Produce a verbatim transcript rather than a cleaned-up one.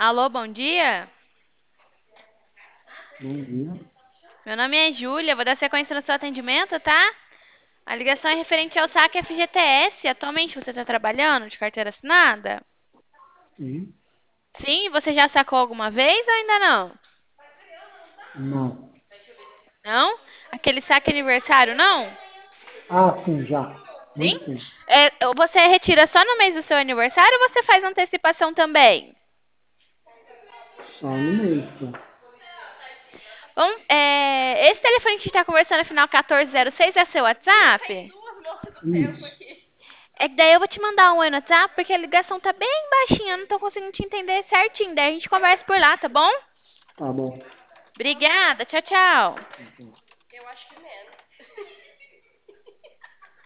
Alô, bom dia. Bom dia. Meu nome é Júlia, vou dar sequência no seu atendimento, tá? A ligação é referente ao saque F G T S. Atualmente você está trabalhando de carteira assinada? Sim? Sim, você já sacou alguma vez ou ainda não? Não. Não? Aquele saque aniversário, não? Ah, sim, já. Sim? Muito tempo. É, você retira só no mês do seu aniversário ou você faz antecipação também? Só no mês, só. Bom, é, esse telefone que a gente está conversando, no final quatorze zero seis, é seu WhatsApp? Isso. É que daí eu vou te mandar um oi no WhatsApp, porque a ligação tá bem baixinha, eu não tô conseguindo te entender certinho. Daí a gente conversa por lá, tá bom? Tá bom. Obrigada, tchau, tchau. Então.